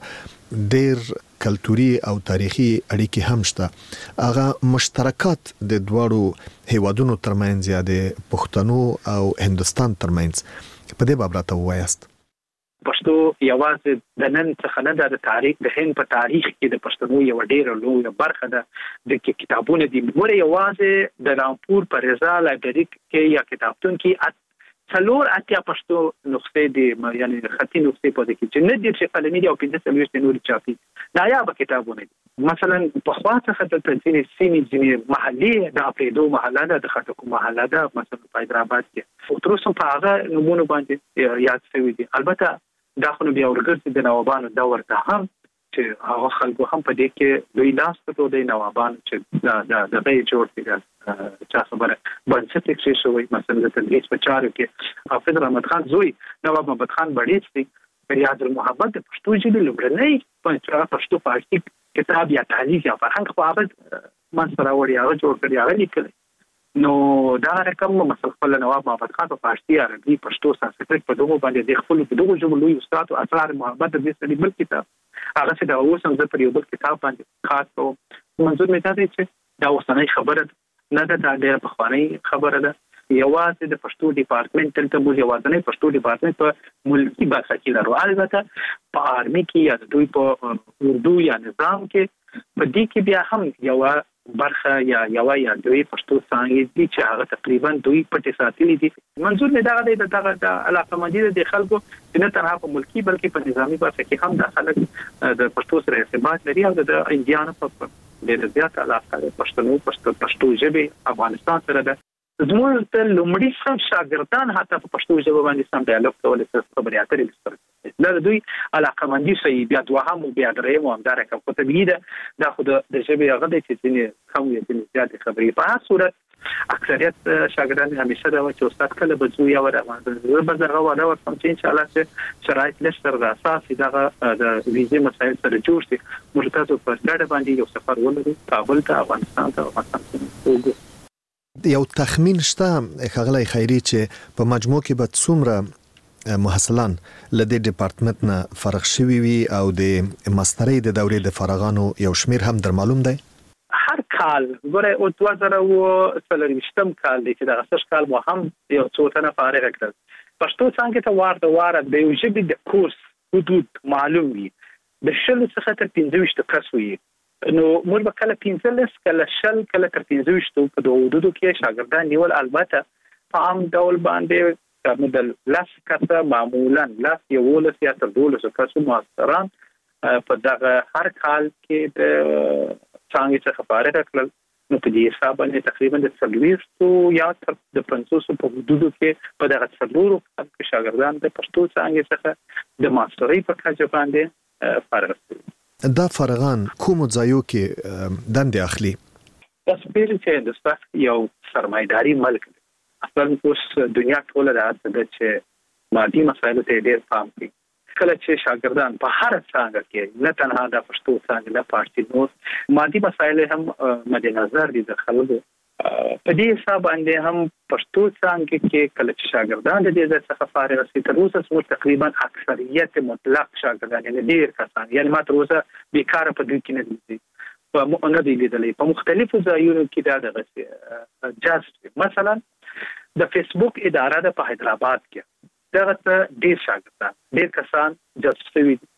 ډیر کلتوري او تاریخي اړیکې هم شته هغه مشترکات د دواړو هیوادونو ترمنځ یا د پښتنو او هندستان ترمنځ په دې باب راته وایاست پښتو یوازې د نن څخه نه د تاریخ د هند په تاریخ کې د پښتنو یو ډېر لوی برخه ده د کتابونو د مور یوازې د رامپور پر رضا لایبرری کې یا کتابتون کې څلور اتیا پښتو نسخې دي یعنی خطي نسخې په دې کې چې نه دي چې قلمي دي او 15 نور چاپي نایاب کتابونه دي مثلا په خواصه خطر تنظیم سیمې محلي د اپریدو محله ده د خټکو محله ده مثلا په حیدرآباد کې او تر اوسه په هغه نمونه باندې یاد شوی دي البته دا خو بیا ورګرځي د نوابانو دور ته هم چې هغه خلکو هم په دې کې دوی لاس ته د نوابانو چې د غي جوړ کړي چا خبره بنسټ کې شوی مثلا د تدریس په چارو کې حافظ رحمت خان زوی نواب محمد خان بړیڅ ریاض المحبت د پښتو ژبې لومړنی پښتو فارسی کتاب یا تعلیق یا فرهنګ په هغه منځره وړي هغه جوړ کړی هغه لیکل نو دا رقم مثلا خپل نواب محمد خان په فارسی عربي پښتو سانسکریت په دغه باندې د خپل په دغه ژبه لوی استاد او اسرار محبت د دې سړي بل کتاب هغه چې دا اوسم د پر یو بل کتاب باندې خاص او منظور مې دا دی چې دا اوسنۍ خبره نه ده دا ډېر پخوانی خبره ده یوازې د پښتو ډپارټمنټ ته موږ یوازې پښتو ډپارټمنټ په ملکی برخه کې لرو البته په آرمي کې یا دوی په اردو یا نظام کې په دې کې بیا هم یو برخه یا دوی پښتو څنګه دي چې هغه تقریبا دوی پټه ساتلې دي منظور مې دا دی د علاقه مندي د خلکو نه تنها په ملکی بلکې په نظامی برخه کې هم د خلک د پښتو سره ارتباط لري او د انډیانو په ډېر زیات علاقه د پښتو ژبې افغانستان سره ده زموږ ته لومړی سم شاګردان حتی په پښتو ژبه باندې سم ډیالوګ کولای شي خبرې اترې وکړي دا دوی علاقه مندي شي بیا دوهم او بیا دریم او همدار کوم په طبيعي ده خو د ژبې هغه د چې کم یې زیات خبرې په هر صورت اکثریت شاګردان همیشه دا چې استاد کله بزو یا وره به زغه ولا ورته چې ان شاء الله چې شرایط لسر د اساس دغه د ویزې مسایل سره جوړ شي موږ تاسو په ډېر باندې یو سفر ولرو کابل ته افغانستان ته یو تخمین شته ښاغلی خیری چې په مجموع کې به څومره محصلان له دې ډپارټمنټ نه فارغ شوي وي او د ماسترۍ د دورې د فارغانو یو شمیر هم در معلوم دی هر کال ګوره او 2023 کال دی چې د غسش کال مو هم یو څو تنه فارغ کړل پښتو څنګه ته واره د یو ژبې د کورس حدود معلوم وي د شل څخه تر 15 کس وي نو موږ به کله 15 کله شل کله تر 15 په دوه حدودو کې شاګردان نیول البته په عام ډول باندې مدل لاس کسه معمولا لاس یو ولس یا تر 12 کسو ماستران په دغه هر کال کې د څنګه څخه فارغ کړل نو په دې حساب باندې تقریبا د 30 یا تر د 500 په حدودو کې په دغه 30 شاګردان د پښتو څنګه څخه د ماسترۍ په کچه باندې فارغ شول دا فارغان کوم ځایو کې دندې اخلي تاسو پیل چې هندستان یو سرمایداري ملک دی اصلا اوس دنیا ټوله راځي چې مادي مسایلو ته ډېر پام کوي کله چې شاګردان په هر څنګه کې نه تنها د پښتو څنګه نه پارتي نور مادي مسایل هم مد نظر دي د خلکو په دې حساب باندې هم پښتو څنګه کې کله چې شاګردان د دې څخه فارغ شي تر اوسه سمو تقریبا اکثریت مطلق شاګردان یعنی ډیر کسان یعنی ما تر اوسه بیکاره په دې کې نه دي په نه دي لیدلې په مختلفو ځایونو کې دا د جاست مثلا د فیسبوک اداره د په حیدرآباد کې دغه ډیر شاګردان ډیر کسان جاسوسي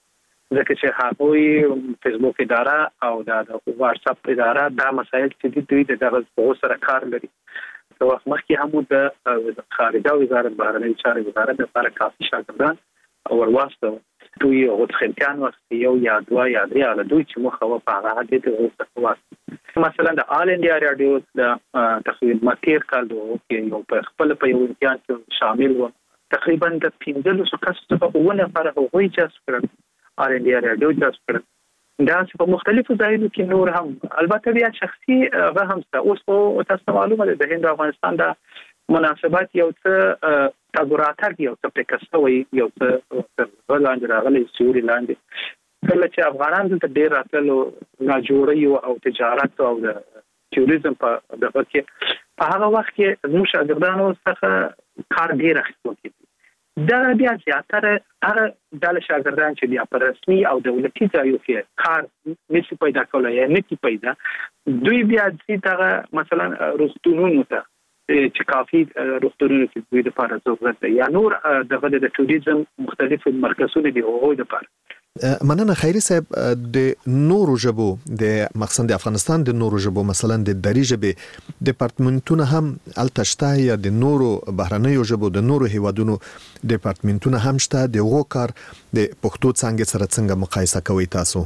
ځکه چې هغه فیسبوک اداره او د واتس اپ اداره دا مسایل چې دوی دغه سره کار لري. نو مخکې هم د خارجه وزارت بهرنی چارې وزارت لپاره کافي شاګردان او ورواستو دوی او خلکان وخت یو یا دوه یا درې علي دوی چې مخه په هغه د واسطه مثلا د آل انډیا رادیو د تقریبا ماتیر کال کې یو په خپل په یو امتحان کې شامل و تقریبا د 15 کسو په ونه پر هغوی جذب کړل آل انډیا رادیو جذب کړل دا په مختلفو ځایونو کې نور هم البته بیا شخصي هغه هم اوس په تاسو معلومه ده د هند افغانستان د مناسبات یو څه تګوراتر یو څه پکستوي یو څه ولاندې راغلي سوري لاندې کله چې افغانان ته ډیر راتلو نه جوړي او تجارت او د ټوریزم په دغه کې په هغه وخت کې موږ شاګردانو څخه کار ډیر اخیستل کیږي دا بیا زیاتره هغه د شاګردان چې بیا په رسمي او دولتي ځایو کې کار نشي پیدا کولای یا نشي پیدا دوی بیا چې مثلا روغتونونو ته چې کافي روغتونونو کې دوی د لپاره ضرورت دی یا نور د ټوریزم مختلف مرکزونه دي او د لپاره مننه خیری صاحب د نورو ژبو د مقصد د افغانستان د نورو ژبو مثلا د دری ژبې ډپارټمنټونه هم التشتا یا د نورو بهرنیو ژبو د نورو هیوادونو ډپارټمنټونه هم شته د غو کار د پښتو څنګه سره څنګه مقایسه کوي تاسو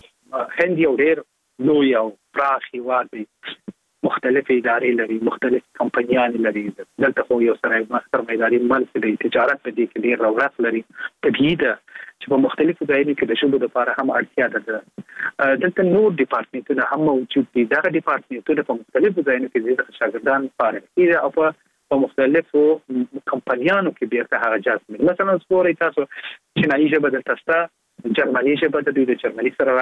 هند یو ډیر لوی او پراخ هیواد دی مختلف ادارې لري مختلف کمپنیان لري دلته خو یو سره سرمایداري مال د تجارت په دې کې ډیر رغبت لري طبيعي ده چې په مختلفو ځایونو کې د شوبو لپاره هم اړتیا ده دلته نور ډپارټمنټونه هم موجود دي دا ډپارټمنټونه په مختلفو ځایونو کې د شاګردان لپاره دي او په مختلفو کمپنیانو کې بیرته هغه جذب مثلا سپوري تاسو چینایي ژبه د تاسو جرمني ژبه د دوی د جرمني سره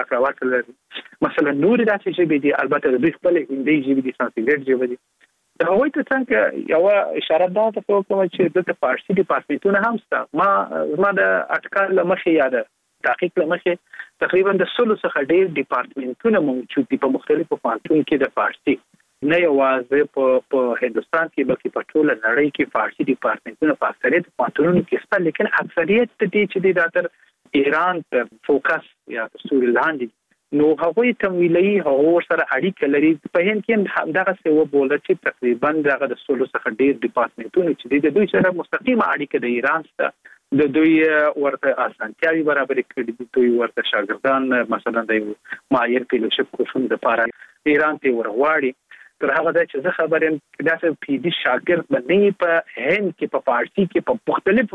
راکړه مثلا نور داسې ژبې دي البته د دوی خپل هندي ژبې دي سانسکریت ژبه دي دا وایي ته څنګه یو اشاره ده ته کوم چې د فارسي ډپارټمنټونه هم شته ما د اټکل مخې یاد تحقیق لمخې تقریبا د 16 څخه ډیر ډپارټمنټونه موجود دي په مختلفو پوهنتونونو کې د فارسي نه یوازې په هندستان کې بلکې په ټول نړۍ کې فارسي ډپارټمنټونه په اکثریت پوهنتونونو کې شته لیکن اکثریت دې چې د داتر ایران په فوکس یا سوري لاندې نو هغوی تمویلي هغه سره اړیکه لري په هند کې دغه څه و بوله چې تقریبا دغه د 16 څخه ډیر ډپارټمنټونه چې د دوی سره مستقیمه اړیکه د ایران سره د دوی ورته اسانتیاوي برابر کړي دي دوی ورته شاګردان مثلا د معایر فیلوشپ کوشش لپاره ایران ته ورغواړي تر هغه د چې خبرم داسې پی ډی شاګرد باندې په هند کې په فارسي کې په مختلف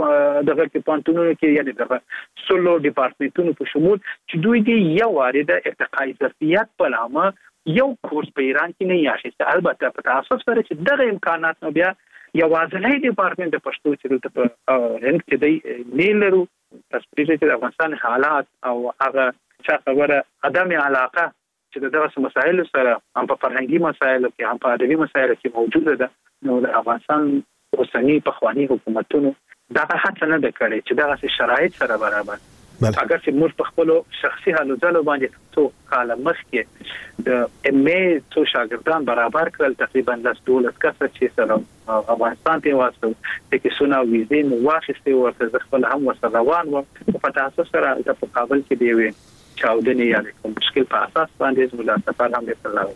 دغه کې پانتونونو کې یعنی دغه سولو ډپارټمنټونو په شمول چې دوی دی یو وارده ارتقای ظرفیت په نامه یو کورس په ایران کې نه یاشي البته په تاسو سره چې دغه امکانات نو بیا یوازې ډپارټمنټ د پښتو چې په هند کې دی نه لرو تاسو چې د افغانستان حالات او هغه څه خبره عدم علاقه چې دغه مسایل سره هم په فرهنګي مسایلو کې هم په ادبي مسایلو کې موجوده ده نو د افغانستان اوسنی په خواني حکومتونو دا هڅه نه کړې چې دغه شرایط سره برابر اگر چې موږ په خپل شخصي حالو ځلو باندې څو کال مخکې د ام ای څو شاګردان برابر کړل تقریبا 12 کسه چې سره افغانستان ته واسطه د کیسونه ویزې نو واخیستې ورته خپل هم وسره روان و په تاسو سره د کابل کې دی وي چاودنه یا کوم مشکل په اساس باندې زموږ سفر هم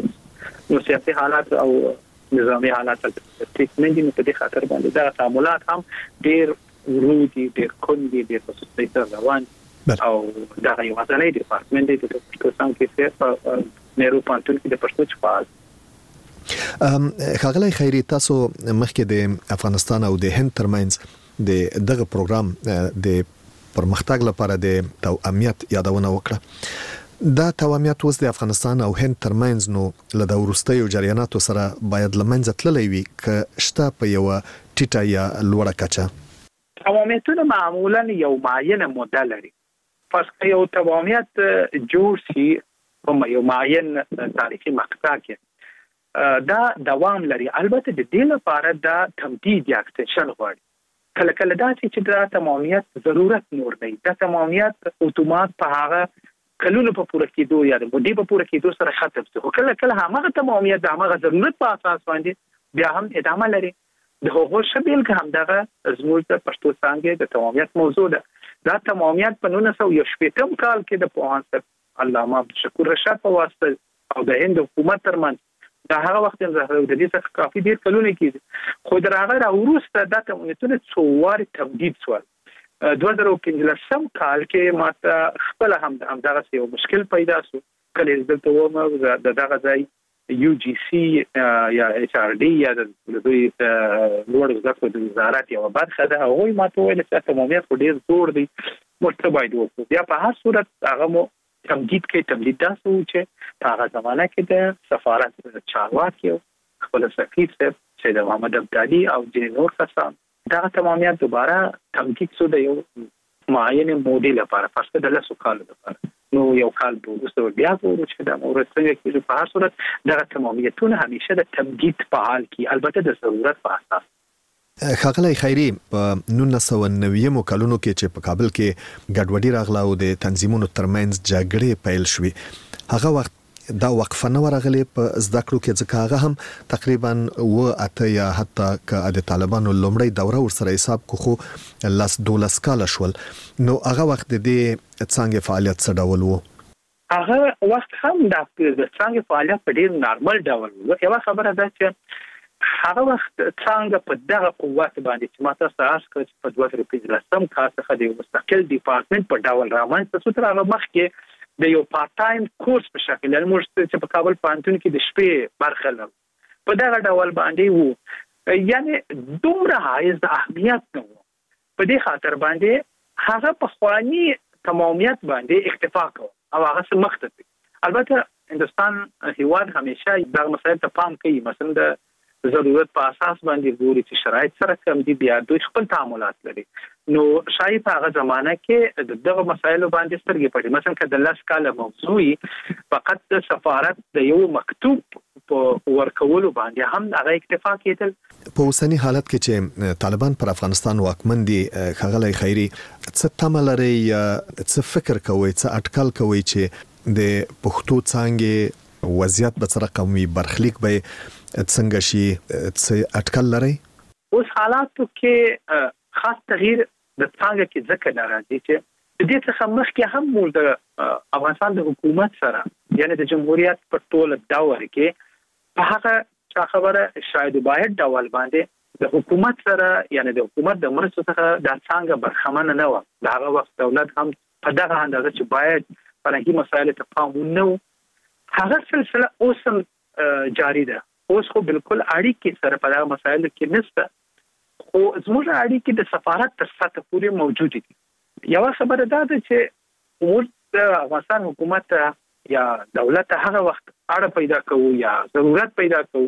وکړل نو سیاسي حالات او نظامی حالات ټیک نه دي په دې خاطر باندې دا تعاملات هم ډیر ورودي ډیر کوندي ډیر په ستاسو روان او دا یو ځانګړی ډپارټمنټ دی د پښتو څنګه په نهرو پانتون کې د پښتو چپال خاغلی خیری تاسو مخکې د افغانستان او د هند ترمنځ د دغه پروګرام د پرمختګ لپاره د توأمیت یادونه وکړه دا توأمیت اوس د افغانستان او هند ترمنځ نو له د ورستیو جریاناتو سره باید لمنځه تللی وي که شته په یو ټیټه یا لوړه کچه توأمیتونه معمولا یو معینه موده لري پس یو توأمیت جوړ شي په یو معین تاریخي مقطع کې دا دوام لري البته د دې لپاره دا تمدید یا اکستنشن غواړي کله کله دا چې دا تمامیت ضرورت نور نه دا تمامیت اتومات په هغه کلونو په پوره کېدو یا د مودې په پوره کېدو سره ختم شي خو کله هغه تمامیت د هغه ضرورت په اساس باندې بیا هم ادامه لري د هغو شبیل که هم دغه زموږ د پښتو څانګې د تمامیت موضوع ده دا تمامیت په 1980 کال کې د پوهاند صاحب علامه عبدالشکور رشاد په واسطه او د هند حکومت ترمنځ دا هغه وخت د دې څخه کافي ډیر کلونه کېږي خو د هغه وروسته دا تمامیتونه څو وارې تمدید شول 2015 کال کې ماته خپل هم دغه یو مشکل پیدا شو کله دلته ومه دغه ځای UGC یا HRD یا د دوی لوړ زده کړو د وزارت یو برخه ده هغوی ماته ویل چې تمامیت خو ډیر زور دی موږ باید وکړو بیا په هر صورت هغه مو تمدید داسې و چې په هغه زمانه کې د سفارت چارواکي خپل سفیر صاحب سید محمد ابدالي او ځینې نور کسان دغه تمامیت دوباره تمدید شو د یو معین مودې لپاره فرض د 10 کالو لپاره نو یو کال وروسته بیا ورو چې د مورستنګ کې په هر صورت دغه تمامیتونه همیشه د تمدید په حال کې البته د ضرورت په اساس خاغلی خیری په 1990 کلونو کې چې په کابل کې ګډوډي راغله او د تنظیمونو ترمنځ جګړې پیل شوې هغه وخت دا وقفه نه ورغلې په زده کړو کې ځکه هغه هم تقریبا و یا حتی که د طالبانو لومړی دوره ورسره حساب کو خو 12 کال شول نو هغه وخت د څنګه فعالیت څه ډول وو هغه وخت هم د څنګه فعالیت په ډیر نارمل ډول وو یو خبره ده چې هغه وخت څنګه په دغه قوت باندې چې ماته ساس کړ په 2015 کال څخه د مستقل ډپارټمنټ په ډول رامنځته شو تر هغه مخکې د یو پارت ټایم کورس په شکل موږ چې په کابل پوهنتون کې د شپې برخه لرو په دغه ډول باندې وو یعنی دومره حایز د اهمیت نه وو په دې خاطر باندې هغه په خواني تمامیت باندې اکتفا کوي او هغه څه مخته البته هندستان هیواد همیشه د مسایل ته پام کوي مثلا د ضرورت په اساس باندې ګوري چې شرایط سره کم دي بیا دوی خپل تعاملات لري نو شاید په هغه زمانه کې دغه مسایلو باندې سترګې پټي مثلا که د 10 کال موضوعي فقط د سفارت د یو مکتوب په ورکولو باندې هم هغه اکتفا کېدل په اوسنی حالت کې چې طالبان پر افغانستان واکمن دي خغلی خیری څه تمه لري څه فکر کوي څه اټکل کوي چې د پښتو څانګې وضعیت به څه رقم وي برخلیک به څنګه شي څه اټکل لري اوس حالاتو کې خاص تغییر د څنګه کې ځکه ناراضي چې د دې څخه مخکې هم موږ د افغانستان د حکومت سره یعنی د جمهوریت په ټول دور کې په هغه خبره شاید باید ډول باندې د حکومت سره یعنی د حکومت د مرستو څخه د څنګه برخمن نه و د هغه وخت دولت هم په دغه اندازه چې باید فرهنګي مسایل ته پام ونه هغه سلسله اوس جاری ده اوس خو بالکل اړیکې سره په دغه مسایلو کې نشته خو زموږ اړیکې د سفارت تر سطح پورې موجود دي یو خبره ده چې موږ د افغانستان حکومت یا دولت هغه وخت اړه پیدا کوو یا ضرورت پیدا کوو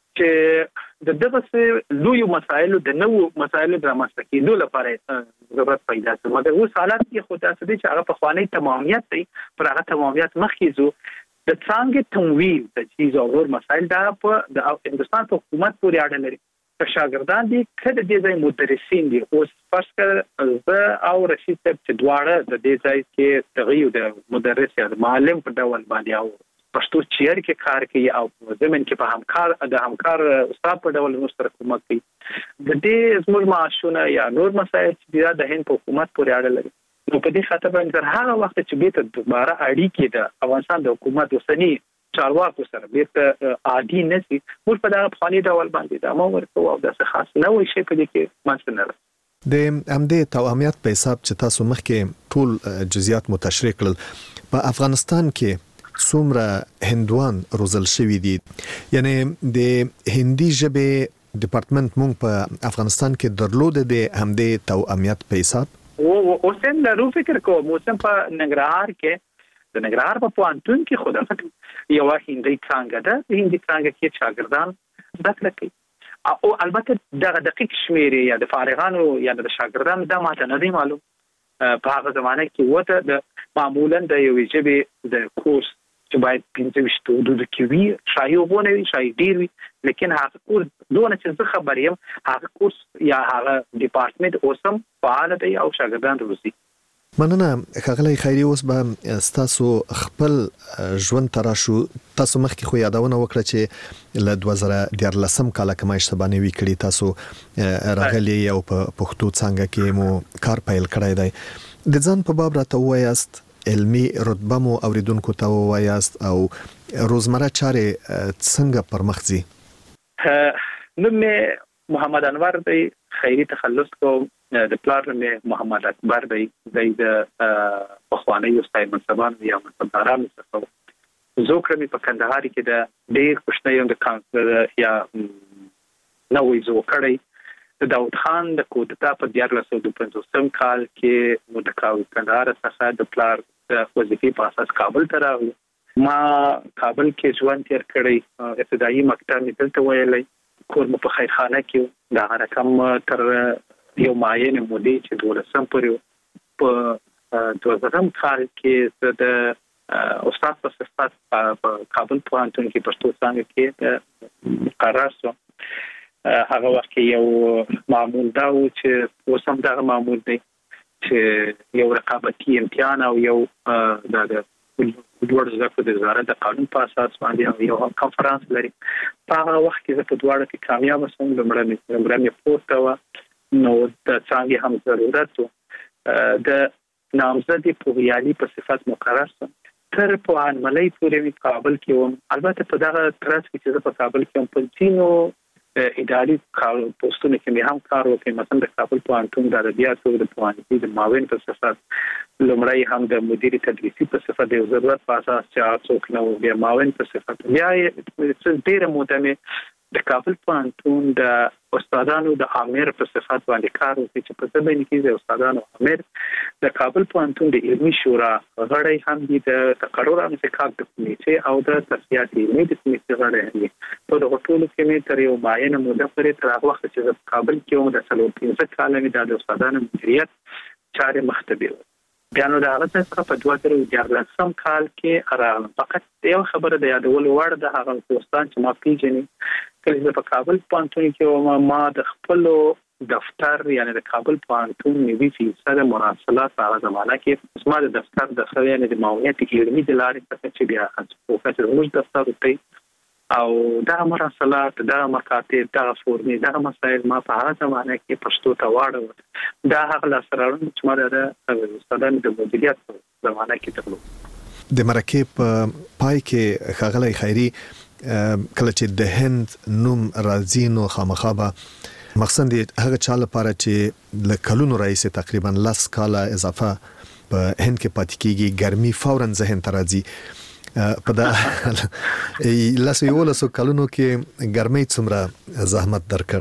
چې د دغه لوی مسایلو د نوو مسایلو د رامنځته کېدو لپاره ضرورت پیدا شي مګر اوس حالات کې خو تاسو دې چې هغه په خواني تمامیت دی پر هغه تمامیت مخکې زو د څنګه تمویل د چیز او نور مسایل دا په د هندستان حکومت پورې اړه لري شاګردان دي کله د دې مدرسین دي اوس فرض کړه زه او رشید صاحب چې دواړه د دې ځای کې تغیر د مدرس یا معلم په ډول باندې او پښتو چیر کې کار کوي او زمين کې په همکار استاد په ډول نو سره کومک کوي د دې زموږ معاشونه یا نور مسایل چې د هند په حکومت پورې اړه لري نو په دې خاطر باندې هغه وخت چې به ته دوباره اړیکې د افغانستان د حکومت وسنی چارواکو سره بیرته عادي نشي موږ په دغه خاني ډول باندې د امر ورکو او د خاص نه وي شي په دې کې مانځنه د امدې تواميت په حساب چې تاسو مخکې ټول جزئیات متشریح کړل په افغانستان کې څومره هندوان روزل شوی دي یعنی د هندي ژبې ډپارټمنټ مونږ په افغانستان کې درلود د همدې تواميت په حساب او سن له فکر کوم موسم په ننګرهار کې د ننګرهار په پوهنتون کې خود یو هندي څنګه ده د هندي څنګه کې شاګردان زده کوي او البته دغه دقیق شمیرې یا د فارغانو یا د شاګردانو د ماته نه دی معلوم په هغه زمانه کې وته د معمولا د یو ژبې د کورس چې باید 15 حدود کې وي شایو غونه وي شای ډیر وي لیکن هغه کورس دونه چې زه خبر یم هغه کورس یا هغه ډپارټمنټ اوسم فعال دی او شاګردان روزي مننه ښاغلی خیري. اوس به تاسو خپل ژوند تراشو. تاسو مخکې خو یادونه وکړه چې له 2014 کال کې ما اشتباه نه وی کړی تاسو راغلی او په پښتو څنګه کې مو کار پیل کړی دی. د ځان په باب راته وایاست، علمي رتبه مو اوریدونکو ته وایاست او روزمره چارې څنګه پرمخ ځي؟ نوم محمد انور دی، خیري تخلص کوم. د پلار مې محمد اکبر دی، د پخوانی استاد منصبان یا منصبداران څخه. زوکړه مې په کندهار کې د ډېر خوشنۍ د کانسلر یا نوې زوکړې د داود خان د کودتا په 1950 کال کې مو د کندهار څخه د پلار د وظیفې په اساس کابل ته راغلم. ما کابل کې ژوند تیر کړی. ابتدایي مکتب مې دلته ویلی، کور مو په خیرخانه کې دا رقم تر یو معین مودې چې 12 پورې په 2000 کال کې د استاد په صفت په کابل پوهنتون کې پښتو څانګه کې مقرر شو. هغه وخت یو معمول دا و چې اوسم دا معمول دی چې یو رقابتي امتحان او یو د دوړ زکه د وزارت د قانون په اساس باندې یو کانفرنس لري. په هغه وخت کې په دواړو کې کامیاب شوم. لمړی پورته و نو د څنګه هم ضرورت د نامزدي پوهیالي په صفت مقرر شو. تر په عملي پورې په کابل کې وم. البته په دغه ترڅ کې چې په کابل کې هم په چینو اداري پوسټونو کې هم کار وکړم. مثلا د کابل پوهنتون د ادبیاتو د پوهنځي د معاون په صفت، لومړی هم د مدیر تدریسي په صفت د ضرورت په اساس چې څوک نو بیا معاون په صفت. بیا ډېر موده مې د کابل پوهنتون د استادانو د امیر په صفت باندې کار وکړ چې په ځبین کې د استادانو امیر د کابل پوهنتون د علمي شورا غړی هم دي، د تقررانو څخه د کمیټې او د تصفیات علمي د کمیټې غړی هم دي. په دغه ټولو کې مې تر یو معینه موده پورې تر هغه وخت چې په کابل کې وم د 15 کال مې د استادانو مدیریت چارې مختبر. بیا نو د هغه څخه په 2014 کال کې راغلم. فقط یو خبره د یادولو وړ د هغه دوستان چې ما پیژني، کله په کابل پوهنتون کې ما د خپل دفتر یعنی د کابل پوهنتون نوي فیصد مراسلات په هغه زمانه کې زما د دفتر د خلینو د معاونیت علمي د لارې څخه چې بیا فوکس زموږ دفتر ته او دا مراسلات، دا مکاتب، دا فورمې، دا مسایل ما په هغه زمانه کې پښتو ته واړول. دا هغه لاسرارون چې ما د استادانو د مدیریت په زمانه کې درلود. د مرکه په پای کې ښاغلی خیري کله چې د هند نوم راځي نو خامخابه مقصد هغه چا لپاره چې له کلونو رئیس تقریبا 10 کاله اضافه په هند کې پاتې کیږي ګرمي فورا ذهن ته راځي. په دا لاسو کلونو کې ګرمي څومره زحمت درکړ؟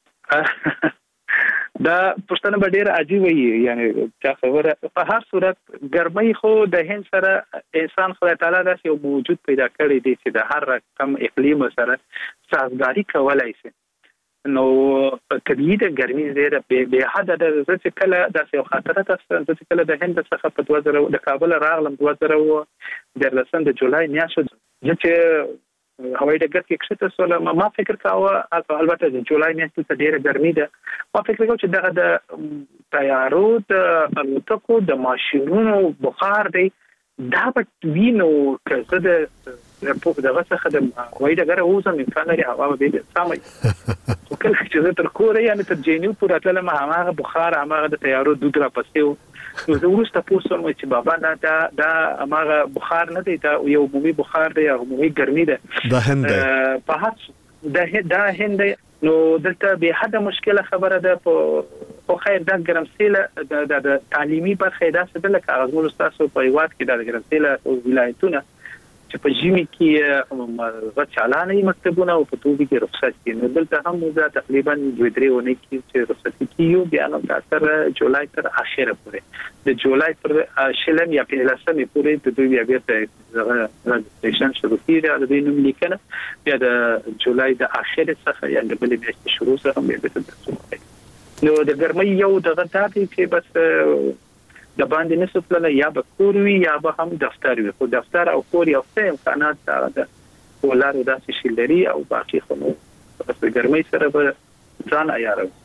دا پښتنه به ډیر عجیب وي، یعنی چا خبره په هر صورت ګرمي خو د هند سره انسان خدای تعالی داسې یو موجود پیدا کړی دی چې د هر رقم اقلیم سره سازگاری کولای شي. نو طبيعي د ګرمي زیره به حد د ځکه کله داسې یو خاطره تاسو چې کله د هند څخه په 2000 د کابل راغلم 2013 د جولای میاشت چې هوایي ډګر کې کښته سول. ما فکر کاوه البته د جولای میاشت ته ډیره ګرمي ده. ما فکر کاوه چې دغه د تیارو د الوتکو د ماشینونو بخار دی دا به وینو که زه د دغه څخه د هوایي ډګر اوسم امکان لري هوا به دې سمای. خو کله چې زه تر کوره یعنی تر جینیو پورې تلم هغه بخار هغه د تیارو دود را پسې نو زه وروسته پوښتنه چې بابا دا هغه بخار نه دی، دا یو عمومي بخار دی، عمومي ګرمي ده. دا هند په هڅ دا هند نو دلته به حد مشکله خبره ده. په خیر دا ګرمسیله د تعلیمي برخه دا څه د لکه غوړ تاسو په یوات کې د ګرمسیله ولایتونه چې په جیمی کې غچالانه مکتبونه او په توګه کې رخصت کې نو دلته هم دا تقریبا 2-3 ونه کې چې رخصت کیو بیا نو تر جولای تر اخره پورې د جولای پر شلم یا په لسمه پورې د دوی بیا رجستریشن شروع کیږي د دې نوم لیکنه بیا د جولای د اخره څخه یا د بلې میاشتې شروع سره هم به تاسو نو د ګرمۍ یو دغه تاسو چې بس د باندې نسو پلان یا به کور وی یا به هم دفتر وي. خو دفتر او کور یو څه امکانات ده ولارو داسې شي لري او باقي خو نو بس ګرمۍ سره به ځان عیارو.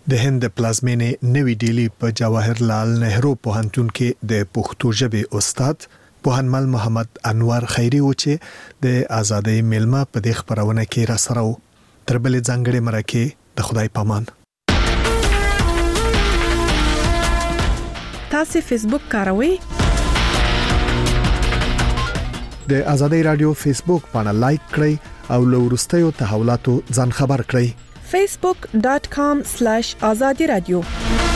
د هند پلازمینې نوې ډیلی په جواهر لال نهرو پوهنتون کې د پښتو ژبې استاد پوهنمل محمد انور خیری و چې د آزادۍ میلمه په دې خبرونه کې را سره و. تر بلې ځانګړې مرکه د خدای پامان. تاسو فیسبوک کاروئ؟ د آزادۍ رادیو فیسبوک باندې لایک کړئ او له وروستیو تحولاتو ځان خبر کړئ. facebook.com/azadi radio